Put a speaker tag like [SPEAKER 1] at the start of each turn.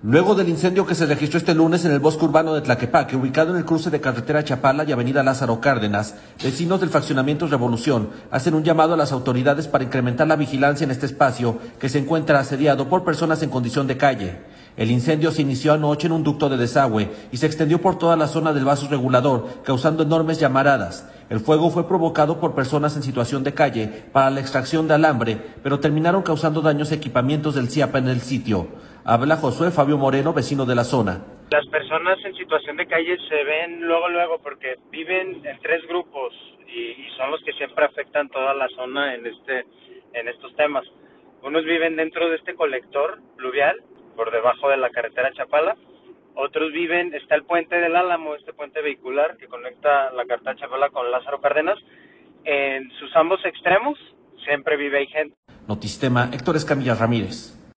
[SPEAKER 1] Luego del incendio que se registró este lunes en el bosque urbano de Tlaquepaque, ubicado en el cruce de carretera Chapala y avenida Lázaro Cárdenas, vecinos del fraccionamiento Revolución hacen un llamado a las autoridades para incrementar la vigilancia en este espacio que se encuentra asediado por personas en condición de calle. El incendio se inició anoche en un ducto de desagüe y se extendió por toda la zona del vaso regulador, causando enormes llamaradas. El fuego fue provocado por personas en situación de calle para la extracción de alambre, pero terminaron causando daños a equipamientos del CIAPA en el sitio. Habla Josué Fabio Moreno, vecino de la zona.
[SPEAKER 2] Las personas en situación de calle se ven luego porque viven en tres grupos y son los que siempre afectan toda la zona en estos temas. Unos viven dentro de este colector pluvial, por debajo de la carretera Chapala. Otros viven, está el puente del Álamo, este puente vehicular que conecta la carretera Chapala con Lázaro Cárdenas. En sus ambos extremos siempre vive gente.
[SPEAKER 1] Notistema, Héctor Escamilla Ramírez.